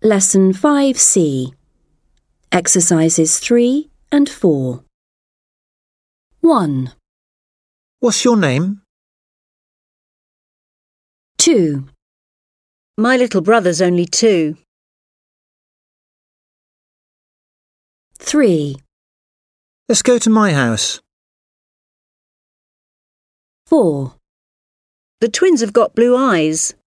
Lesson 5C. Exercises 3 and 4. 1, What's your name? 2, My little brother's only 2. 3, Let's go to my house. 4, The twins have got blue eyes.